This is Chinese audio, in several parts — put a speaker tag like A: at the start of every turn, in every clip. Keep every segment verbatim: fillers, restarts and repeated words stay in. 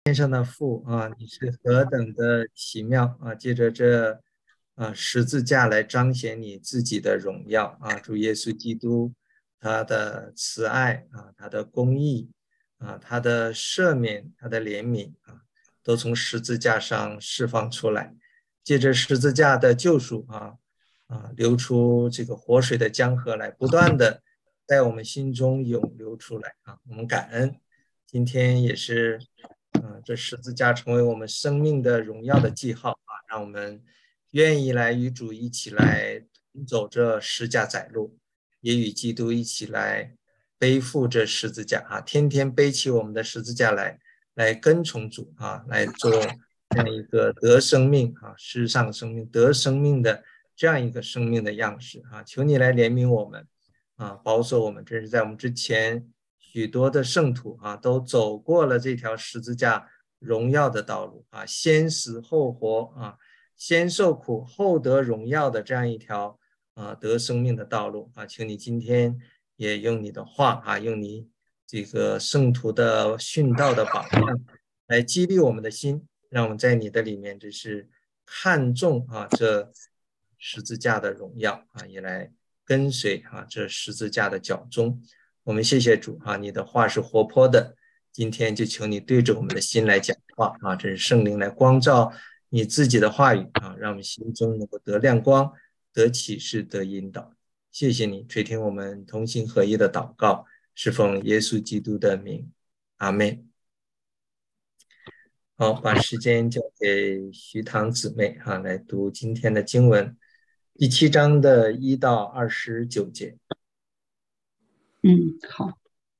A: 天上的父啊，你是何等的奇妙啊！借着这啊十字架来彰显你自己的荣耀啊！主耶稣基督，他的慈爱啊，他的公义啊，他的赦免，他的怜悯啊，都从十字架上释放出来。借着十字架的救赎啊啊，流出这个活水的江河来，不断的在我们心中涌流出来啊！我们感恩，今天也是。嗯，这十字架成为我们生命的荣耀的记号啊，让我们愿意来与主一起来走这十架载路，也与基督一起来背负这十字架啊，天天背起我们的十字架来，来跟从主啊，来做这样一个得生命啊，世上生命得生命的这样一个生命的样式啊，求你来怜悯我们啊，保守我们，这是在我们之前。许多的圣徒啊，都走过了这条十字架荣耀的道路啊，先死后活啊，先受苦后得荣耀的这样一条啊得生命的道路啊，请你今天也用你的话啊，用你这个圣徒的殉道的榜样来激励我们的心，让我们在你的里面就是看重啊这十字架的荣耀啊，也来跟随啊这十字架的脚踪。我们谢谢主啊，你的话是活泼的，今天就求你对着我们的心来讲话啊，这是圣灵来光照你自己的话语啊，让我们心中能够得亮光、得启示、得引导。谢谢你垂听我们同心合一的祷告，是奉耶稣基督的名，阿门。好，把时间交给徐堂姊妹啊，来读今天的经文，第七章的一到二十九节。
B: 嗯，好。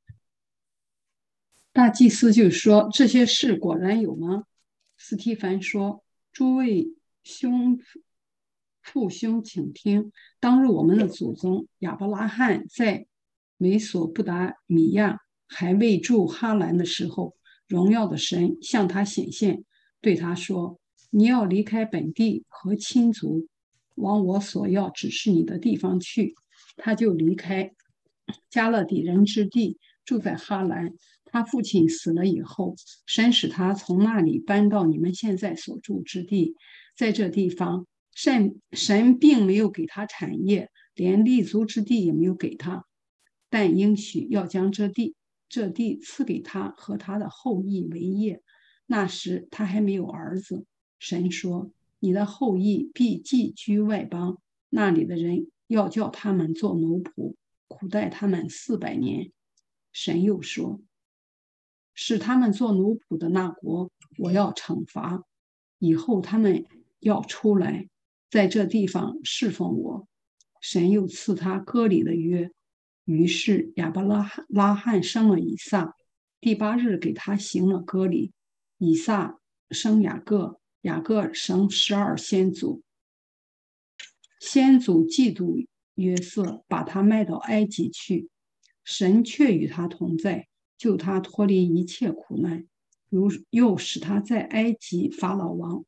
B: 大祭司就说：“这些事果然有吗？”斯提凡说：“诸位兄父兄，请听。当日我们的祖宗亚伯拉罕在美索不达米亚还未住哈兰的时候，荣耀的神向他显现，对他说：你要离开本地和亲族，往我所要指示你的地方去。他就离开加勒底人之地，住在哈兰。他父亲死了以后，神使他从那里搬到你们现在所住之地。在这地方，神神并没有给他产业，连立足之地也没有给他，但应许要将这地这地赐给他和他的后裔为业。那时他还没有儿子。神说：你的后裔必寄居外邦，那里的人要叫他们做奴仆，苦待他们四百年。神又说：使他们做奴仆的那国，我要惩罚，以后他们要出来，在这地方侍奉我。神又赐他割礼的约，于是亚伯拉罕拉罕生了以撒，第八日给他行了割礼。以撒生雅各，雅各生十二先祖。先祖嫉妒约瑟，把他卖到埃及去，神却与他同在，救他脱离一切苦难，又又使他在埃及法老王，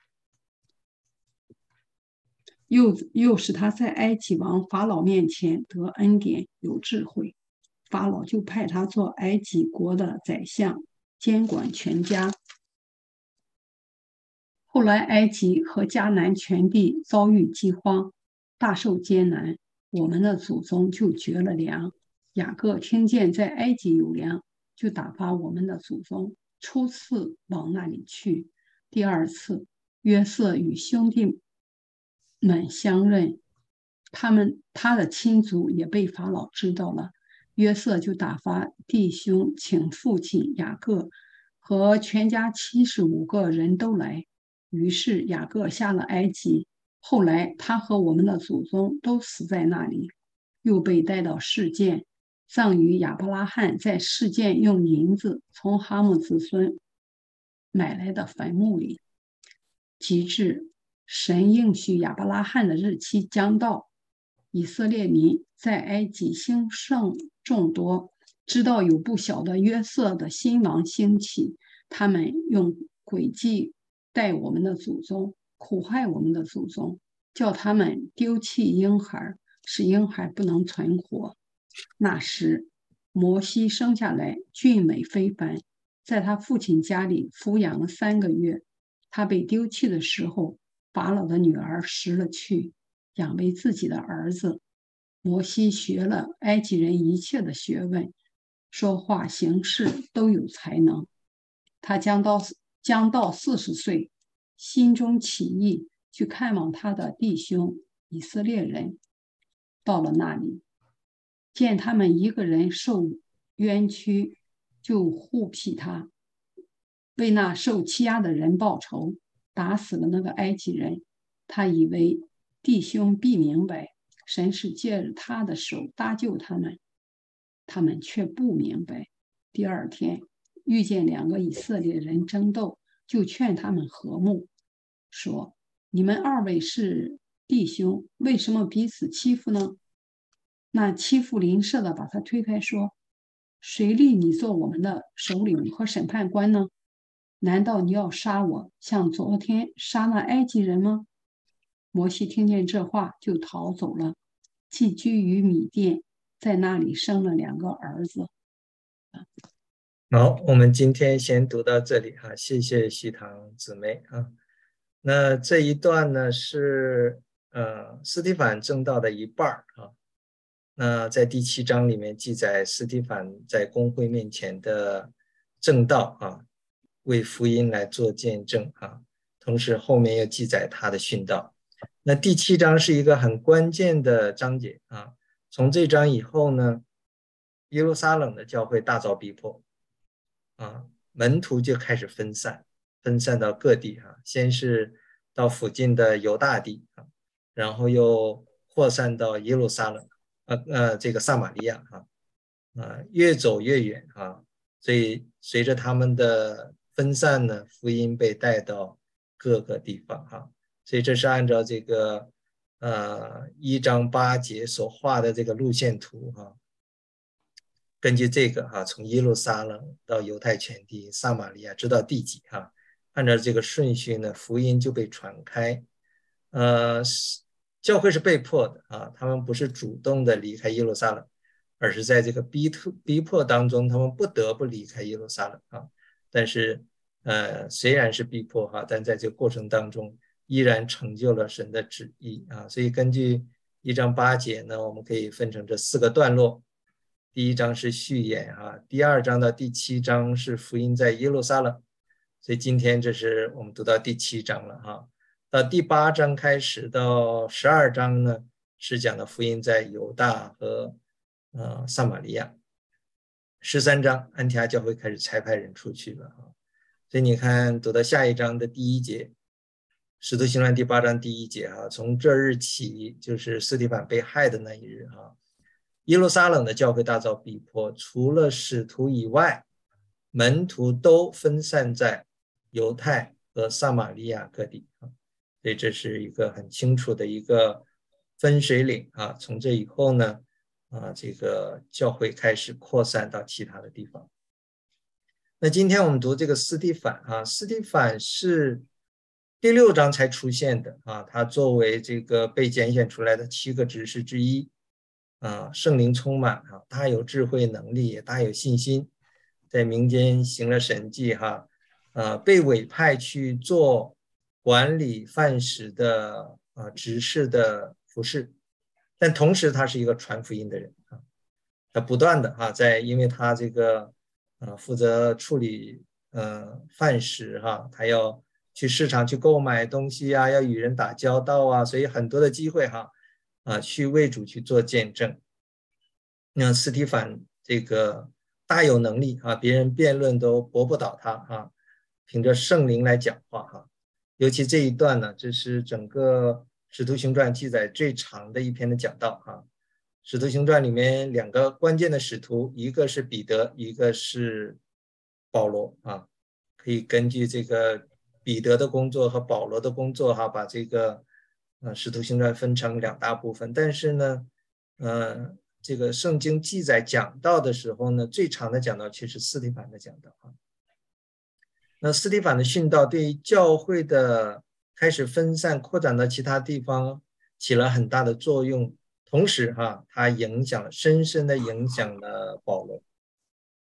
B: 又又使他在埃及王法老面前得恩典，有智慧。法老就派他做埃及国的宰相，监管全家。后来，埃及和迦南全地遭遇饥荒，大受艰难，我们的祖宗就绝了粮。雅各听见在埃及有粮，就打发我们的祖宗初次往那里去。第二次，约瑟与兄弟们相认，他们他的亲族也被法老知道了。约瑟就打发弟兄请父亲雅各和全家七十五个人都来。于是雅各下了埃及，后来他和我们的祖宗都死在那里，又被带到示剑，葬于亚伯拉罕在示剑用银子从哈姆子孙买来的坟墓里。及至神应许亚伯拉罕的日期将到，以色列民在埃及兴盛众多，知道有不小的约瑟的新王兴起，他们用诡计待我们的祖宗，苦害我们的祖宗，叫他们丢弃婴孩，使婴孩不能存活。那时，摩西生下来俊美非凡， 在他父亲家里抚养了三个月。他被丢弃的时候，法老的女儿拾了去，养为自己的儿子。摩西学了埃及人一切的学问，说话行事都有才能。他将到将到四十岁，心中起意去看望他的弟兄以色列人。到了那里，见他们一个人受冤屈，就护庇他，为那受欺压的人报仇，打死了那个埃及人。他以为弟兄必明白，神是借着他的手搭救他们，他们却不明白。第二天遇见两个以色列人争斗，就劝他们和睦，说：你们二位是弟兄，为什么彼此欺负呢？那欺负邻舍的把他推开，说：谁立你做我们的首领和审判官呢？难道你要杀我，像昨天杀那埃及人吗？摩西听见这话，就逃走了，寄居于米甸，在那里生了两个儿子。
A: 好，我们今天先读到这里哈，谢谢西堂姊妹啊。那这一段呢是呃司提反正道的一半啊。那在第七章里面记载司提反在公会面前的正道啊，为福音来做见证啊，同时后面又记载他的殉道。那第七章是一个很关键的章节啊，从这章以后呢，耶路撒冷的教会大遭逼迫啊，门徒就开始分散，分散到各地啊，先是到附近的犹大地啊，然后又扩散到耶路撒冷，呃呃，这个撒玛利亚啊，啊，越走越远啊，所以随着他们的分散呢，福音被带到各个地方哈，所以这是按照这个呃一章八节所画的这个路线图哈。根据这个哈，从耶路撒冷到犹太全地、撒玛利亚直到地极哈，按照这个顺序呢，福音就被传开。呃，教会是被迫的啊，他们不是主动的离开耶路撒冷，而是在这个逼迫逼迫当中，他们不得不离开耶路撒冷啊。但是呃，虽然是逼迫哈，但在这个过程当中，依然成就了神的旨意啊。所以根据一章八节呢，我们可以分成这四个段落。第一章是序言啊，第二章到第七章是福音在耶路撒冷，所以今天这是我们读到第七章了哈。到第八章开始到十二章呢，是讲的福音在犹大和呃撒玛利亚。十三章安提阿教会开始差派人出去了啊，所以你看读到下一章的第一节，使徒行传第八章第一节啊，从这日起就是司提反被害的那一日啊。耶路撒冷的教会大遭逼迫，除了使徒以外，门徒都分散在犹太和撒玛利亚各地啊，所以这是一个很清楚的一个分水岭啊。从这以后呢，啊，这个教会开始扩散到其他的地方。那今天我们读这个司提反啊，司提反是第六章才出现的啊，他作为这个被拣选出来的七个执事之一。啊，圣灵充满啊，大有智慧能力，也大有信心，在民间行了神迹哈，呃，被委派去做管理饭食的啊执事的服侍，但同时他是一个传福音的人啊，他不断的哈，在因为他这个呃负责处理呃饭食哈，他要去市场去购买东西啊，要与人打交道啊，所以很多的机会哈。啊，去为主去做见证。那司提反这个大有能力啊，别人辩论都驳不倒他啊，凭着圣灵来讲话哈。尤其这一段呢，这是整个使徒行传记载最长的一篇的讲道啊。使徒行传里面两个关键的使徒，一个是彼得，一个是保罗啊。可以根据这个彼得的工作和保罗的工作哈，把这个呃，使徒行传分成两大部分，但是呢，呃，这个圣经记载讲道的时候呢，最长的讲道却是司提反的讲道啊。那司提反的殉道对于教会的开始分散、扩展到其他地方起了很大的作用，同时哈，它影响了深深的影响了保罗。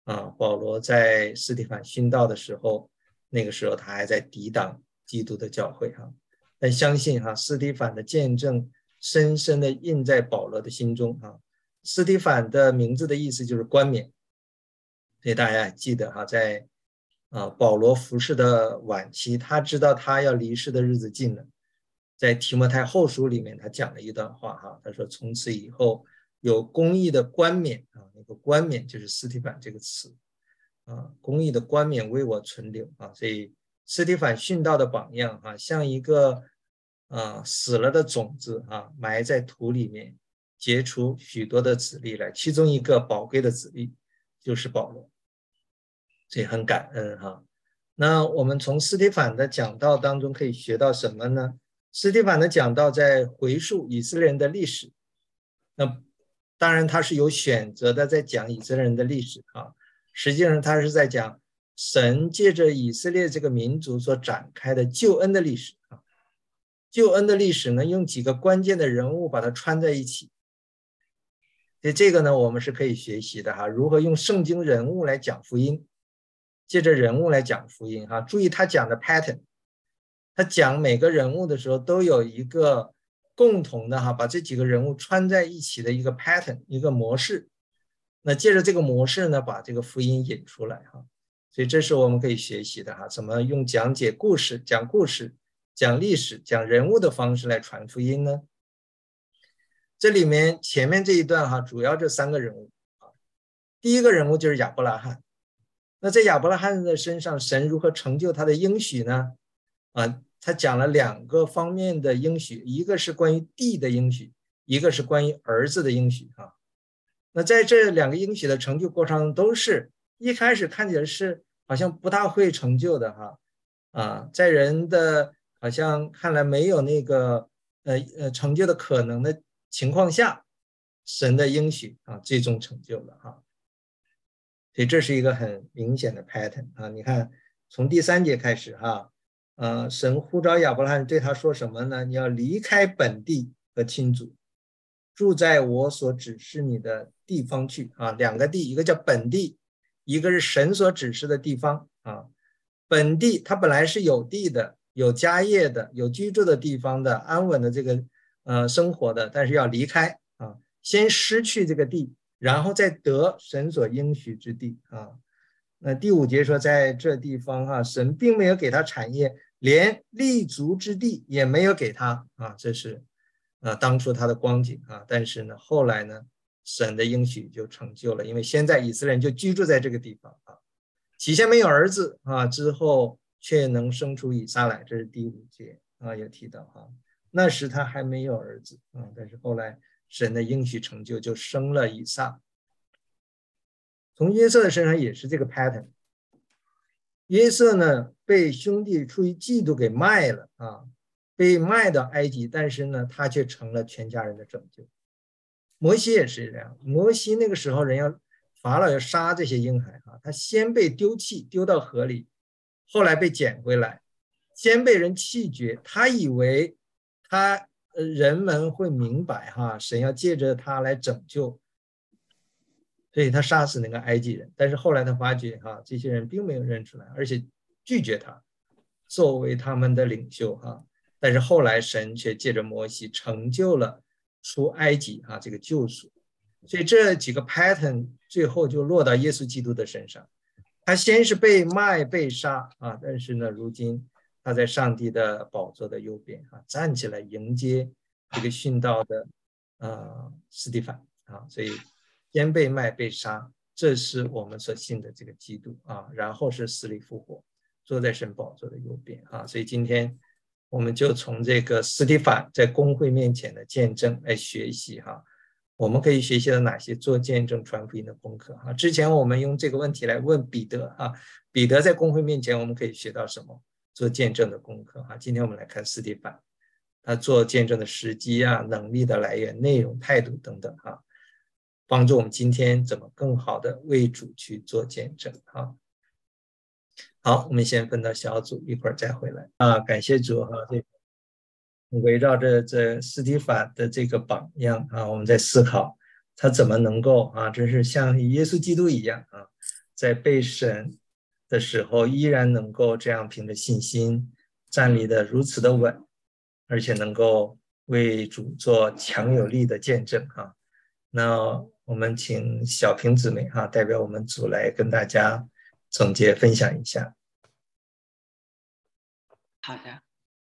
A: 啊，保罗在斯提反殉道的时候，那个时候他还在抵挡基督的教会哈。但相信哈，斯提反的见证深深的印在保罗的心中啊。斯提反的名字的意思就是冠冕，所以大家记得哈，在啊保罗服侍的晚期，他知道他要离世的日子近了，在提摩太后书里面他讲了一段话哈，他说从此以后有公义的冠冕啊，那个冠冕就是斯提反这个词啊，公义的冠冕为我存留啊，所以斯提反殉道的榜样啊，像一个啊死了的种子啊，埋在土里面，结出许多的子粒来，其中一个宝贵的子粒就是保罗，所以很感恩哈。那我们从斯提反的讲道当中可以学到什么呢？斯提反的讲道在回溯以色列人的历史，那当然他是有选择的在讲以色列人的历史啊，实际上他是在讲神借着以色列这个民族所展开的救恩的历史啊。救恩的历史呢，用几个关键的人物把它串在一起，所以这个呢我们是可以学习的哈，如何用圣经人物来讲福音，借着人物来讲福音哈。注意他讲的 pattern， 他讲每个人物的时候都有一个共同的哈，把这几个人物串在一起的一个 pattern， 一个模式。那借着这个模式呢，把这个福音引出来哈。所以这是我们可以学习的哈，怎么用讲解故事、讲故事、讲历史、讲人物的方式来传福音呢？这里面前面这一段哈，主要这三个人物啊，第一个人物就是亚伯拉罕。那在亚伯拉罕的身上，神如何成就他的应许呢？啊，他讲了两个方面的应许，一个是关于地的应许，一个是关于儿子的应许啊。那在这两个应许的成就过程都是一开始看起来是好像不大会成就的哈啊，在人的好像看来没有那个呃呃成就的可能的情况下，神的应许啊最终成就了哈。所以这是一个很明显的 pattern 啊！你看，从第三节开始哈，呃，神呼召亚伯拉罕对他说什么呢？你要离开本地和亲族，住在我所指示你的地方去啊。两个地，一个叫本地，一个是神所指示的地方啊。本地它本来是有地的、有家业的、有居住的地方的、安稳的这个呃生活的，但是要离开啊，先失去这个地。然后再得神所应许之地啊。那第五节说，在这地方啊，神并没有给他产业，连立足之地也没有给他啊。这是啊当初他的光景啊。但是呢，后来呢，神的应许就成就了，因为现在以色列人就居住在这个地方啊。起先没有儿子啊，之后却能生出以撒来，这是第五节啊有提到啊。那时他还没有儿子啊，但是后来神的应许成就，就生了以撒。从约瑟的身上也是这个 pattern。约瑟呢，被兄弟出于嫉妒给卖了啊，被卖到埃及，但是呢，他却成了全家人的拯救。摩西也是这样，摩西那个时候人要法老要杀这些婴孩啊，他先被丢弃，丢到河里，后来被捡回来，先被人弃绝，他以为他人们会明白哈，神要借着他来拯救，所以他杀死那个埃及人。但是后来他发觉哈，这些人并没有认出来，而且拒绝他作为他们的领袖哈。但是后来神却借着摩西成就了出埃及啊这个救赎。所以这几个 pattern 最后就落到耶稣基督的身上。他先是被卖被杀啊，但是呢，如今他在上帝的宝座的右边啊，站起来迎接这个殉道的呃司提反啊，所以先被卖被杀，这是我们所信的这个基督啊，然后是死里复活，坐在神宝座的右边啊，所以今天我们就从这个司提反在公会面前的见证来学习哈。我们可以学习到哪些做见证传福音的功课啊？之前我们用这个问题来问彼得啊，彼得在公会面前我们可以学到什么做见证的功课啊？今天我们来看司提反，他做见证的时机啊、能力的来源、内容、态度等等啊，帮助我们今天怎么更好的为主去做见证啊。好，我们先分到小组，一会儿再回来啊。感谢主哈，这围绕着这司提反的这个榜样啊，我们在思考他怎么能够啊，真是像耶稣基督一样啊， 在被审的时候，依然能够这样凭着信心站立的如此的稳，而且能够为主做强有力的见证啊。那我们请小平姊妹哈、啊，代表我们组来跟大家总结分享一下。
C: 好的，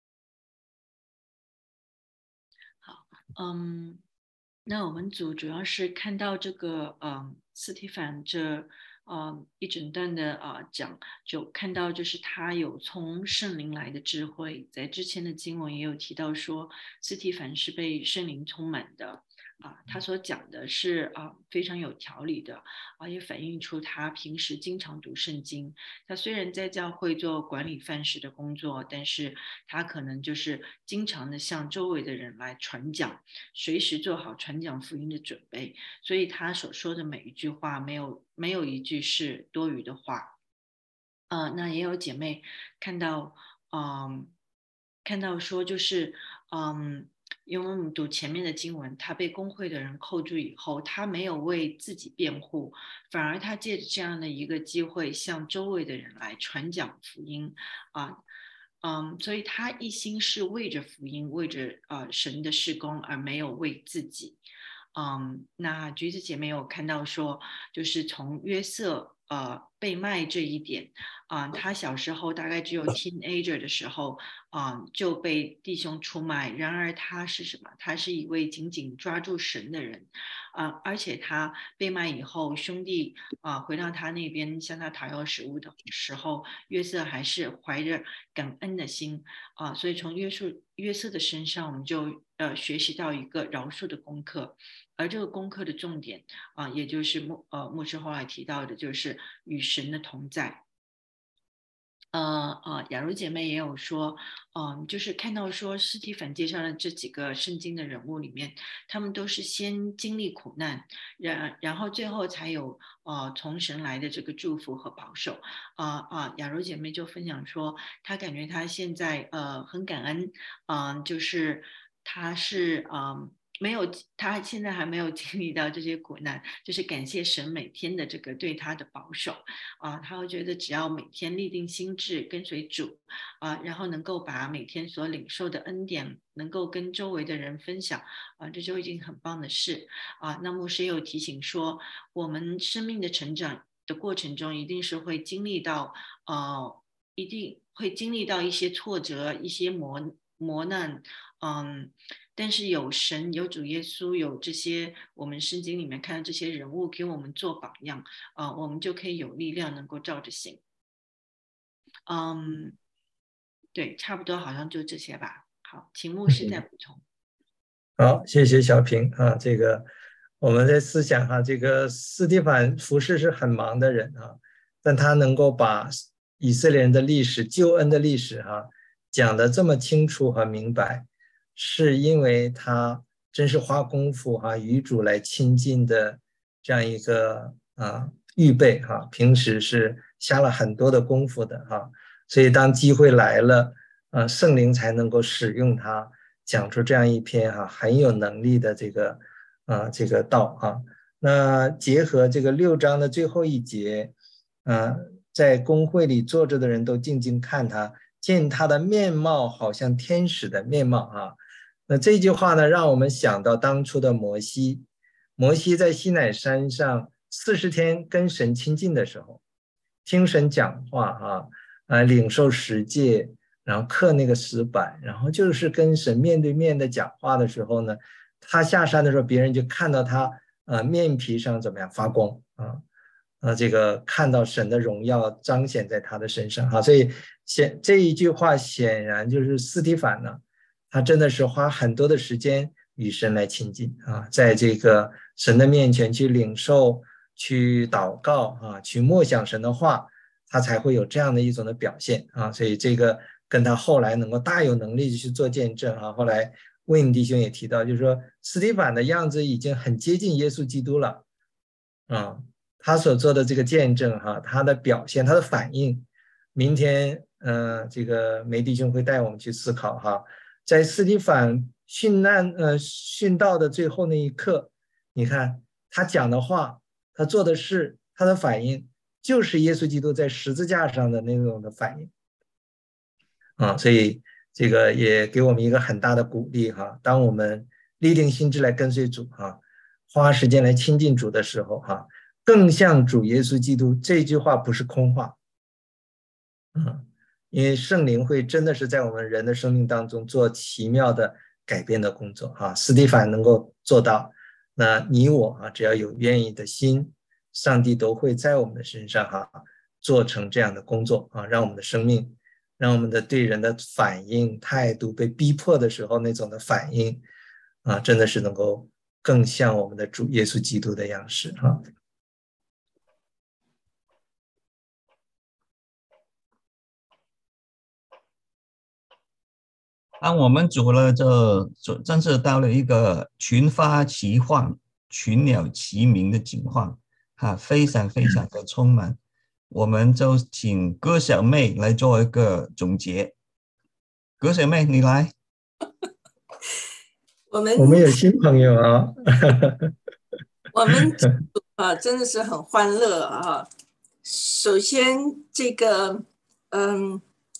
C: 好，嗯，那我们组主要是看到这个，嗯，斯提凡这，嗯，一整段的啊、呃、讲，就看到就是他有从圣灵来的智慧，在之前的经文也有提到说，斯提凡是被圣灵充满的。啊，他所讲的是啊非常有条理的，啊也反映出他平时经常读圣经。他虽然在教会做管理饭食的工作，但是他可能就是经常的向周围的人来传讲，随时做好传讲福音的准备。所以他所说的每一句话，没有没有一句是多余的话。呃，那也有姐妹看到，嗯，看到说就是，嗯。因为我们读前面的经文，他被公会的人扣住以后，他没有为自己辩护，反而他借着这样的一个机会，向周围的人来传讲福音啊，嗯，所以他一心是为着福音，为着呃神的事工，而没有为自己。嗯，那橘子姐妹有看到说，就是从约瑟呃被卖这一点，啊、呃，他小时候大概只有 teenager 的时候，啊、呃，就被弟兄出卖。然而他是什么？他是一位紧紧抓住神的人，啊、呃，而且他被卖以后，兄弟啊、呃、回到他那边向他讨要食物的时候，约瑟还是怀着感恩的心啊、呃，所以从约束约瑟的身上，我们就呃学习到一个饶恕的功课。而这个功课的重点啊、呃，也就是牧呃牧师后来提到的，就是与神的同在。呃呃，雅茹姐妹也有说，嗯、呃，就是看到说斯提凡介绍的这几个圣经的人物里面，他们都是先经历苦难，然然后最后才有呃从神来的这个祝福和保守。啊、呃、啊，雅茹姐妹就分享说，她感觉她现在呃很感恩，嗯、呃，就是她是嗯。呃没有，他现在还没有经历到这些苦难，就是感谢神每天的这个对他的保守啊，他会觉得只要每天立定心志跟随主啊，然后能够把每天所领受的恩典能够跟周围的人分享啊，这就已经很棒的事啊。那牧师也有提醒说，我们生命的成长的过程中，一定是会经历到呃，一定会经历到一些挫折、一些磨磨难，嗯。但是有神、有主耶稣、有这些我们圣经里面看到这些人物给我们做榜样啊、呃，我们就可以有力量能够照着行。嗯，对，差不多好像就这些吧。好，请牧师再补充。
A: 好，谢谢小平啊。这个我们在思想哈、啊，这个斯蒂凡服侍是很忙的人啊，但他能够把以色列人的历史、救恩的历史哈、啊、讲得这么清楚和明白，是因为他真是花功夫哈、啊、与主来亲近的这样一个啊预备哈、啊，平时是下了很多的功夫的哈、啊，所以当机会来了，啊，圣灵才能够使用他。讲出这样一篇哈、啊、很有能力的这个啊这个道啊，那结合这个六章的最后一节，啊，在公会里坐着的人都静静看他，见他的面貌好像天使的面貌啊。那这句话呢，让我们想到当初的摩西，摩西在西乃山上四十天跟神亲近的时候，听神讲话啊，啊，领受十诫。然后刻那个石板，然后就是跟神面对面的讲话的时候呢，他下山的时候，别人就看到他呃面皮上怎么样发光啊啊，这个看到神的荣耀彰显在他的身上啊，所以显这一句话显然就是斯提凡呢，他真的是花很多的时间与神来亲近啊，在这个神的面前去领受、去祷告啊，去默想神的话，他才会有这样的一种的表现啊，所以这个。跟他后来能够大有能力去做见证啊，后来魏恩弟兄也提到，就是说斯蒂凡的样子已经很接近耶稣基督了啊，他所做的这个见证哈、啊，他的表现，他的反应，明天呃，这个梅弟兄会带我们去思考哈、啊，在斯蒂凡殉难呃殉道的最后那一刻，你看他讲的话，他做的事，他的反应， 就是耶稣基督在十字架上的那种的反应啊，所以这个也给我们一个很大的鼓励哈。当我们立定心志来跟随主哈，花时间来亲近主的时候哈，更像主耶稣基督，这句话不是空话，嗯，因为圣灵会真的是在我们人的生命当中做奇妙的改变的工作哈。司提反能够做到，那你我啊，只要有愿意的心，上帝都会在我们的身上哈做成这样的工作啊，让我们的生命，让我们的对人的反应态度，被逼迫的时候那种的反应啊，真的是能够更像我们的主耶稣基督的样式哈。
D: 当我们主了这真是到了一个群发齐放、群鸟齐鸣的情况，哈，非常非常的充满。我们就请葛小妹来做一个总结。葛小妹，你来。
E: 我们
A: 我们有新朋友啊，
E: 我们啊真的是很欢乐啊。首先，这个嗯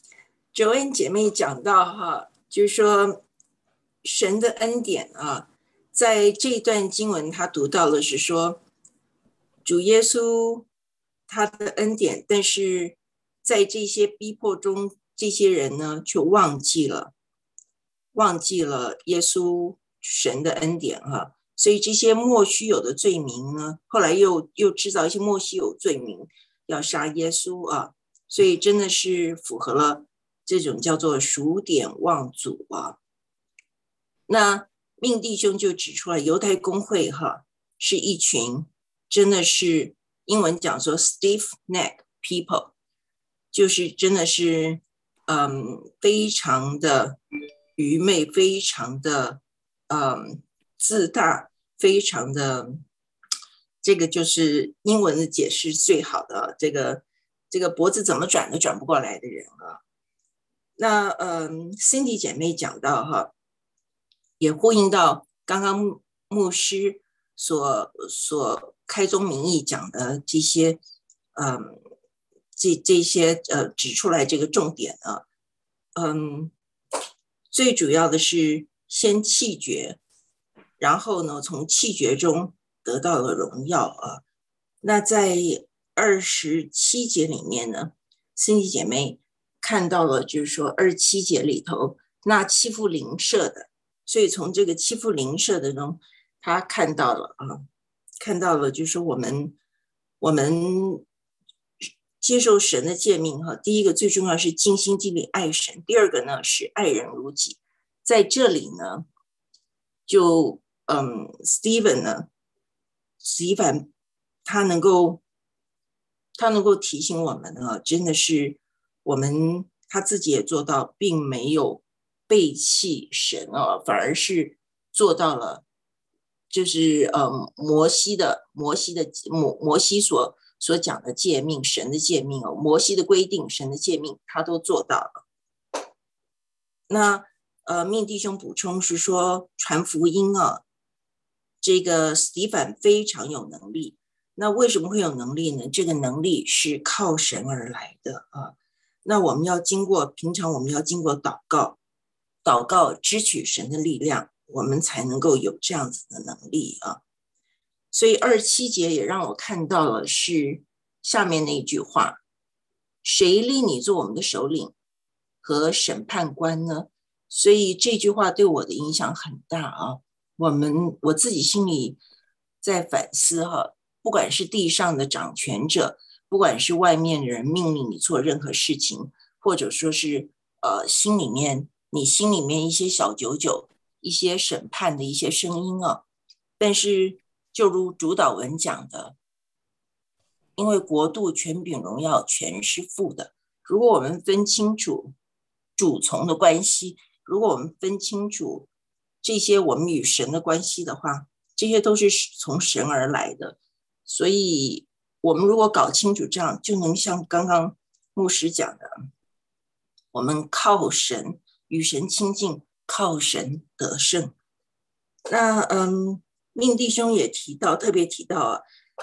E: ，Joanne 姐妹讲到哈。就是说，神的恩典啊，在这段经文他读到了是说，主耶稣他的恩典，但是在这些逼迫中，这些人呢却忘记了，忘记了耶稣神的恩典啊，所以这些莫须有的罪名呢，后来又又制造一些莫须有罪名，要杀耶稣啊，所以真的是符合了。这种叫做数典忘祖啊，那命弟兄就指出来，犹太公会哈是一群真的是英文讲说 stiff neck people， 就是真的是嗯非常的愚昧，非常的嗯自大，非常的这个就是英文的解释最好的，这个这个脖子怎么转都转不过来的人啊。那嗯 Cindy 姐妹讲到哈，也呼应到刚刚牧师所所开宗明义讲的这些，嗯，这这些呃指出来这个重点啊，嗯，最主要的是先弃绝，然后呢从弃绝中得到了荣耀啊。那在二十七节里面呢 ，Cindy 姐妹。看到了，就是说二十七节里头那欺负邻舍的，所以从这个欺负邻舍的中，他看到了啊，看到了，就是说我们我们接受神的诫命哈，第一个最重要是尽心尽力爱神，第二个呢是爱人如己。在这里呢，就嗯 ，Stephen 呢，史蒂凡他能够他能够提醒我们呢，真的是。我们他自己也做到，并没有背弃神啊，反而是做到了，就是呃摩西的摩西的摩摩西所所讲的诫命，神的诫命哦，摩西的规定，神的诫命，他都做到了。那呃，命弟兄补充是说，传福音啊，这个史蒂凡非常有能力。那为什么会有能力呢？这个能力是靠神而来的啊。那我们要经过，平常我们要经过祷告，祷告支取神的力量，我们才能够有这样子的能力啊。所以二十七节也让我看到了是下面那一句话：谁立你做我们的首领和审判官呢？所以这句话对我的影响很大啊。我们我自己心里在反思哈，不管是地上的掌权者。不管是外面的人命令你做任何事情，或者说是呃心里面你心里面一些小九九，一些审判的一些声音啊，但是就如主导文讲的，因为国度、权柄、荣耀全是父的。如果我们分清楚主从的关系，如果我们分清楚这些我们与神的关系的话，这些都是从神而来的，所以。我们如果搞清楚这样，就能像刚刚牧师讲的，我们靠神与神亲近，靠神得胜。那嗯，命弟兄也提到，特别提到啊，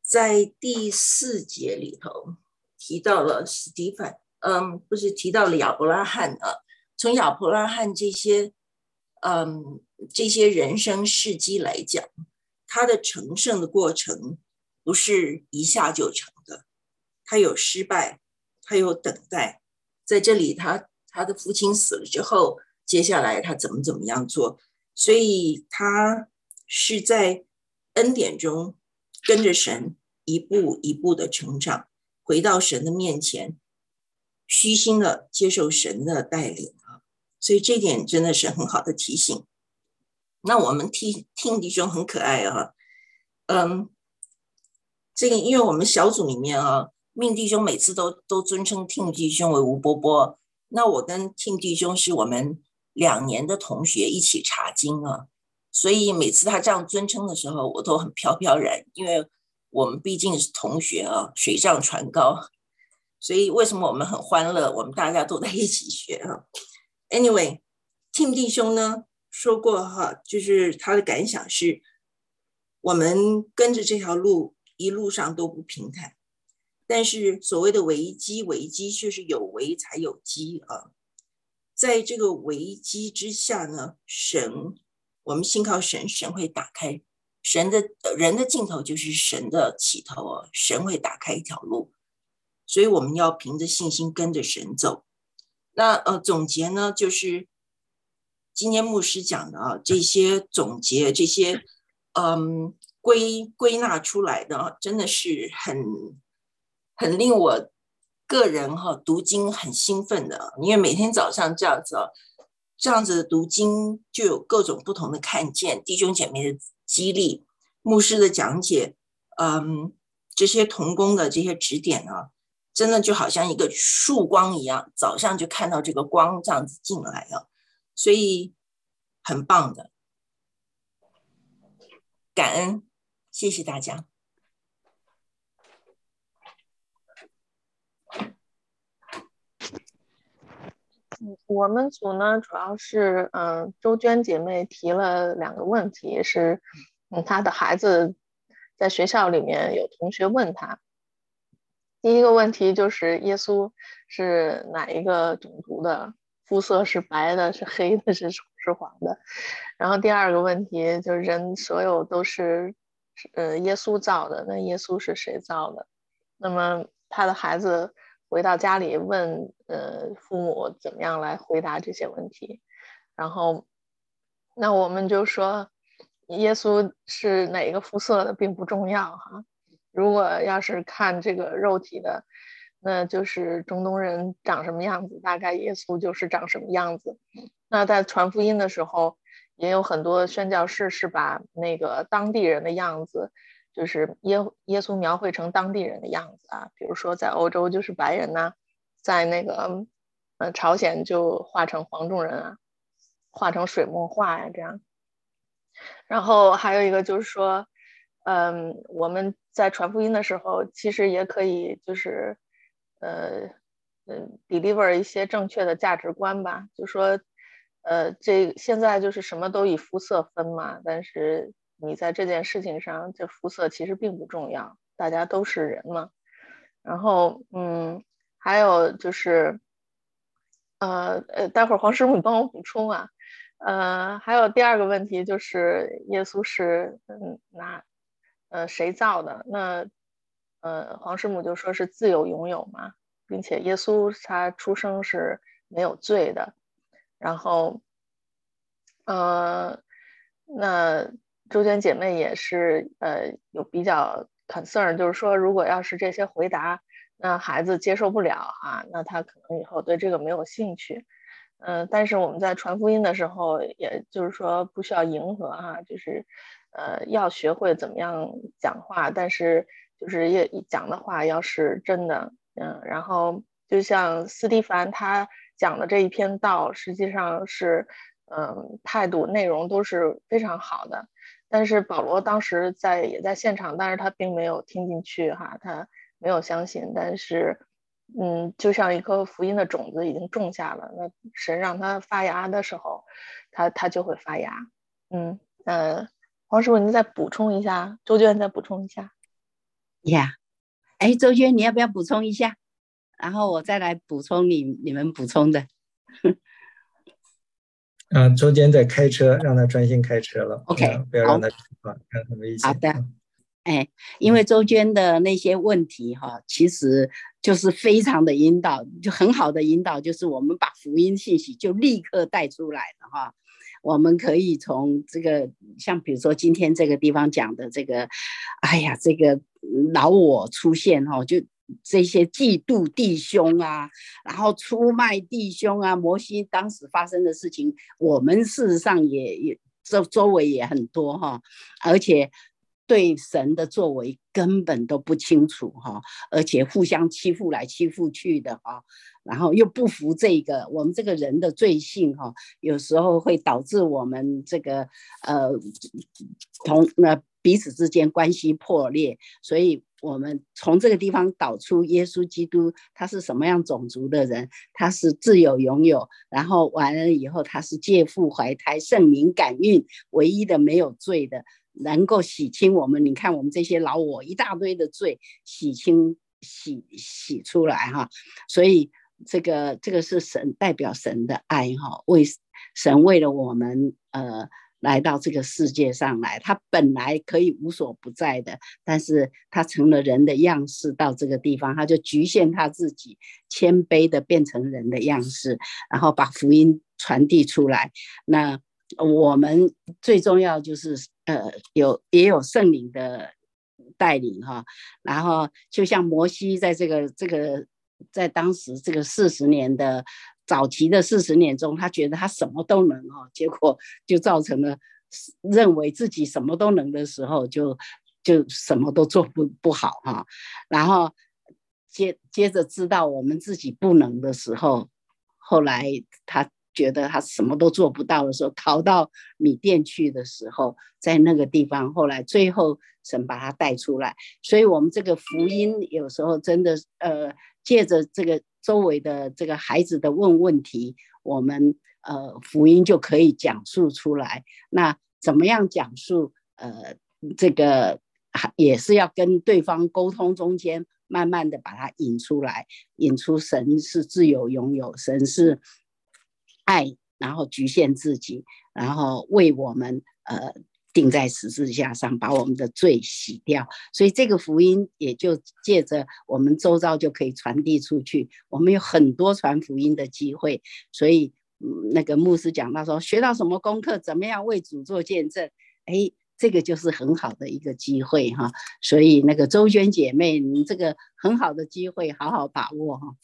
E: 在第四节里头提到了史蒂芬，嗯，不是提到了亚伯拉罕啊。从亚伯拉罕这些，嗯，这些人生事迹来讲，他的成圣的过程不是一下就成的，他有失败，他有等待。在这里他，他的父亲死了之后，接下来他怎么怎么样做，所以他是在恩典中跟着神一步一步的成长，回到神的面前，虚心的接受神的带领啊。所以这点真的是很好的提醒。那我们听听弟兄很可爱啊，嗯，这个因为我们小组里面啊，命弟兄每次都都尊称听弟兄为吴波波。那我跟听弟兄是我们两年的同学，一起查经啊，所以每次他这样尊称的时候，我都很飘飘然，因为我们毕竟是同学啊，水涨船高。所以为什么我们很欢乐？我们大家都在一起学啊。Anyway， 听弟兄呢说过哈，就是他的感想是，我们跟着这条路一路上都不平坦，但是所谓的危机，危机就是有危才有机啊。在这个危机之下呢，神，我们信靠神，神会打开神的人的尽头就是神的起头啊，神会打开一条路，所以我们要凭着信心跟着神走。那呃，总结呢，就是今天牧师讲的啊，这些总结，这些嗯归归纳出来的啊，真的是很很令我个人哈、啊、读经很兴奋的，因为每天早上这样子啊，这样子的读经就有各种不同的看见，弟兄姐妹的激励，牧师的讲解，嗯，这些同工的这些指点啊。真的就好像一个曙光一样，早上就看到这个光这样子进来了，所以很棒的，感恩，谢谢大家。
F: 我们组呢，主要是嗯、呃，周娟姐妹提了两个问题，是嗯，她的孩子在学校里面有同学问她。第一个问题就是耶稣是哪一个种族的，肤色是白的，是黑的，是是黄的。然后第二个问题就是人所有都是呃耶稣造的，那耶稣是谁造的？那么他的孩子回到家里问呃父母怎么样来回答这些问题。然后那我们就说耶稣是哪个肤色的并不重要哈。如果要是看这个肉体的，那就是中东人长什么样子，大概耶稣就是长什么样子。那在传福音的时候，也有很多宣教士是把那个当地人的样子，就是耶耶稣描绘成当地人的样子啊，比如说在欧洲就是白人呐、啊，在那个呃朝鲜就画成黄种人啊，画成水墨画呀这样。然后还有一个就是说，嗯，我们在传福音的时候，其实也可以就是，呃，嗯 ，deliver 一些正确的价值观吧。就说，呃，这现在就是什么都以肤色分嘛，但是你在这件事情上，这肤色其实并不重要，大家都是人嘛。然后，嗯，还有就是，呃呃，待会儿黄师傅你帮我补充啊。呃，还有第二个问题就是耶稣是嗯哪呃谁造的？那呃黄师母就说是自有永有嘛，并且耶稣他出生是没有罪的。然后呃那周娟姐妹也是呃有比较 concern， 就是说如果要是这些回答那孩子接受不了啊，那他可能以后对这个没有兴趣。嗯、呃，但是我们在传福音的时候，也就是说不需要迎合哈、啊，就是呃要学会怎么样讲话，但是就是也讲的话要是真的，嗯，然后就像斯蒂凡他讲的这一篇道，实际上是嗯态度内容都是非常好的，但是保罗当时在也在现场，但是他并没有听进去哈，他没有相信，但是。嗯，就像一颗福音的种子已经种下了，那神让它发芽的时候，它它就会发芽。嗯，呃，黄师傅，您再补充一下，周娟再补充一下。
G: 呀，哎，周娟，你要不要补充一下？然后我再来补充你你们补充的。
A: 啊，周坚在开车，让他专心开车了。
G: OK，
A: 嗯、不要
G: 好
A: 让他说话，看很危险。
G: 好的。哎，因为周娟的那些问题哈，其实就是非常的引导，就很好的引导，就是我们把福音信息就立刻带出来了哈。我们可以从这个，像比如说今天这个地方讲的这个，哎呀，这个老我出现哈，就这些嫉妒弟兄啊，然后出卖弟兄啊，摩西当时发生的事情，我们事实上也也周周围也很多哈，而且对神的作为根本都不清楚哈，而且互相欺负来欺负去的哈，然后又不服这个我们这个人的罪性哈，有时候会导致我们这个呃同呃彼此之间关系破裂，所以我们从这个地方导出耶稣基督他是什么样种族的人，他是自有永有，然后完了以后他是借腹怀胎圣灵感孕唯一的没有罪的，能够洗清我们，你看我们这些老我一大堆的罪洗清洗洗出来哈，所以这个这个是神代表神的爱哈，为神为了我们呃来到这个世界上来，他本来可以无所不在的，但是他成了人的样式到这个地方，他就局限他自己，谦卑的变成人的样式，然后把福音传递出来。那我们最重要就是呃有也有圣灵的带领哈，然后就像摩西在这个这个在当时这个四十年的早期的四十年中，他觉得他什么都能哈，结果就造成了认为自己什么都能的时候，就就什么都做不不好哈，然后接接着知道我们自己不能的时候，后来他觉得他什么都做不到的时候，逃到米甸去的时候，在那个地方，后来最后神把他带出来。所以我们这个福音有时候真的呃，借着这个周围的这个孩子的问问题，我们呃福音就可以讲述出来。那怎么样讲述？呃，这个也是要跟对方沟通，中间慢慢的把它引出来，引出神是自由拥有，神是爱，然后局限自己，然后为我们呃钉在十字架上，把我们的罪洗掉。所以这个福音也就借着我们周遭就可以传递出去。我们有很多传福音的机会，所以、嗯、那个牧师讲到说，学到什么功课，怎么样为主做见证，哎，这个就是很好的一个机会哈。所以那个周娟姐妹，你这个很好的机会，好好把握哈。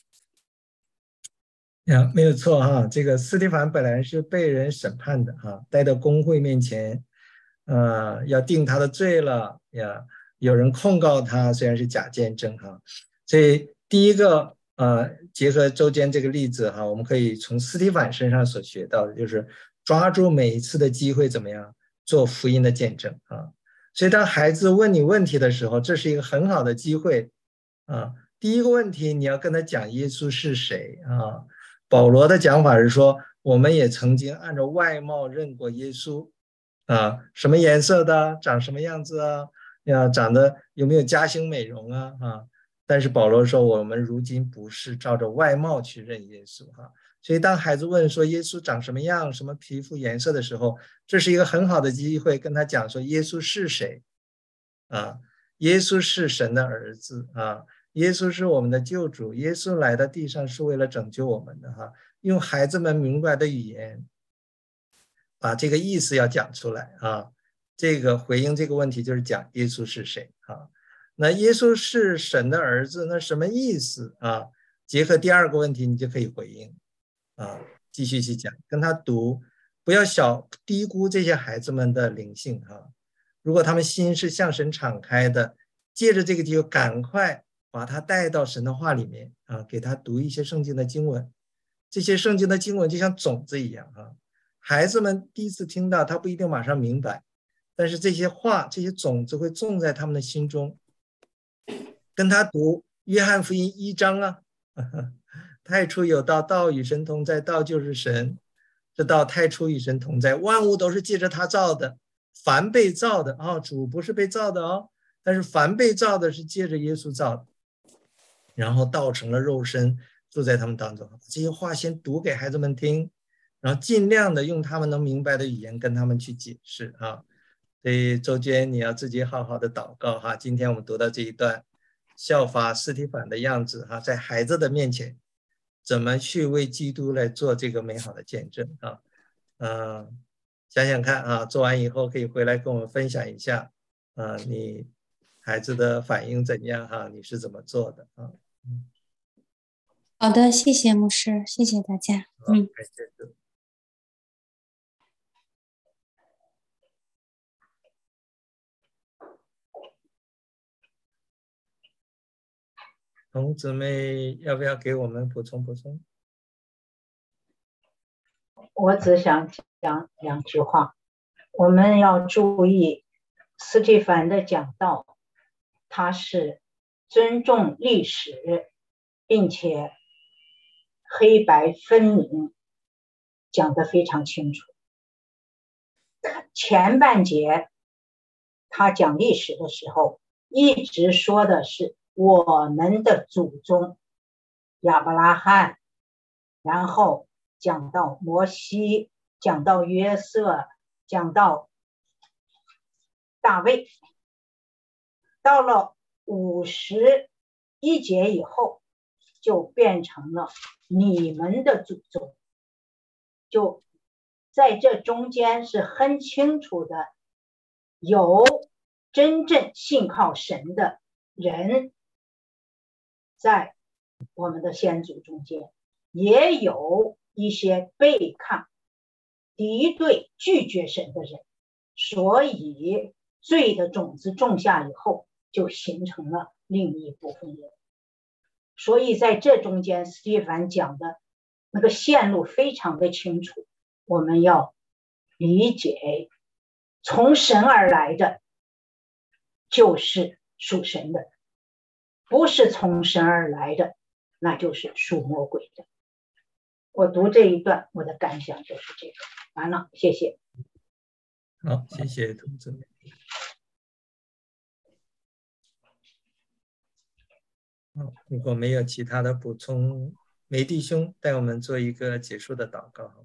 A: 呀，没有错哈，这个司提反本来是被人审判的哈，带到公会面前，呃，要定他的罪了呀，有人控告他，虽然是假见证哈，所以第一个呃，结合周坚这个例子哈，我们可以从司提反身上所学到的就是抓住每一次的机会怎么样做福音的见证啊，所以当孩子问你问题的时候，这是一个很好的机会啊。第一个问题你要跟他讲耶稣是谁啊。保罗的讲法是说，我们也曾经按照外貌认过耶稣啊，什么颜色的，长什么样子啊，呀，长得有没有嘉兴美容啊啊。但是保罗说，我们如今不是照着外貌去认耶稣哈。所以当孩子问说耶稣长什么样，什么皮肤颜色的时候，这是一个很好的机会跟他讲说耶稣是谁啊，耶稣是神的儿子啊，耶稣是我们的救主，耶稣来到地上是为了拯救我们的哈，用孩子们明白的语言把这个意思要讲出来啊。这个回应这个问题就是讲耶稣是谁啊。那耶稣是神的儿子，那什么意思啊？结合第二个问题你就可以回应啊，继续去讲，跟他读，不要小低估这些孩子们的灵性啊。如果他们心是向神敞开的，借着这个机会赶快把他带到神的话里面啊，给他读一些圣经的经文。这些圣经的经文就像种子一样啊，孩子们第一次听到他不一定马上明白，但是这些话这些种子会种在他们的心中。跟他读约翰福音一章啊，太初有道，道与神同在，道就是神，这道太初与神同在，万物都是借着他造的，凡被造的哦，主不是被造的哦， 但是凡被造的是借着耶稣造的，然后道成了肉身，住在他们当中。这些话先读给孩子们听，然后尽量的用他们能明白的语言跟他们去解释啊。所以周娟，你要自己好好的祷告哈。今天我们读到这一段，效法司提反的样子哈，在孩子的面前，怎么去为基督来做这个美好的见证啊？嗯，想想看啊，做完以后可以回来跟我们分享一下啊，你孩子的反应怎样哈？你是怎么做的啊？嗯，
H: 好的，谢谢牧师，谢谢大家。嗯，
A: 感谢主。童姊妹要不要给我们补充补充？
I: 我只想讲两句话。我们要注意斯蒂凡的讲道，他是尊重历史，并且黑白分明，讲得非常清楚。前半节他讲历史的时候，一直说的是我们的祖宗亚伯拉罕，然后讲到摩西，讲到约瑟，讲到大卫。到了五十一节以后，就变成了你们的祖宗。就在这中间是很清楚的，有真正信靠神的人在我们的先祖中间，也有一些背抗、敌对、拒绝神的人，所以罪的种子种下以后，就形成了另一部分人。所以在这中间，斯蒂凡讲的那个线路非常的清楚，我们要理解，从神而来的就是属神的，不是从神而来的，那就是属魔鬼的。我读这一段，我的感想就是这个。完了，谢谢。
A: 好，谢谢童姊妹。好，如果没有其他的补充，梅弟兄带我们做一个结束的祷告。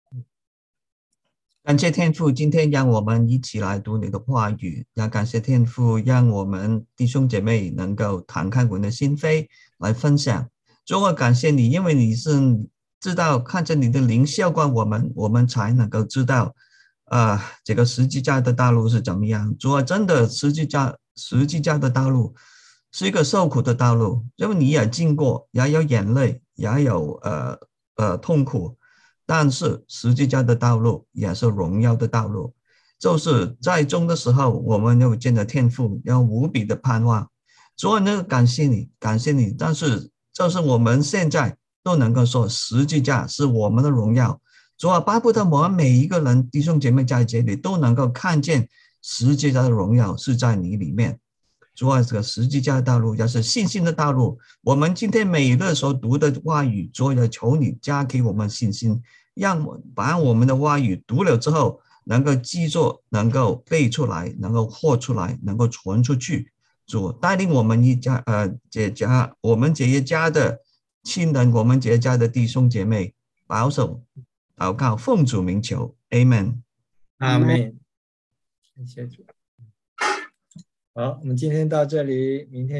D: 感谢天父，今天让我们一起来读你的话语，也感谢天父，让我们弟兄姐妹能够敞开我们的心扉来分享。主，我感谢你，因为你是知道看着你的灵效灌我们，我们才能够知道啊、呃，这个十字架的道路是怎么样。主啊，真的十字架十字架的道路是一个受苦的道路，因为你也经过，也有眼泪，也有呃呃痛苦，但是十字架的道路也是荣耀的道路。就是在终的时候，我们又见着天父，要无比的盼望。主啊，那感谢你，感谢你。但是就是我们现在都能够说，十字架是我们的荣耀。主啊，巴不得我们每一个人弟兄姐妹在这里都能够看见十字架的荣耀是在你里面。主啊，这个十字架的道路也是信心的道路。我们今天每日所读的话语，主啊，求你加给我们信心，让把我们的话语读了之后，能够记住，能够背出来，能够活出来，能够传出去。主带领我们一家呃这家我们这一家的亲人，我们这一家的弟兄姐妹，保守祷告，奉主名求 ，Amen。
A: 阿们。谢谢主。好，我们今天到这里，明天。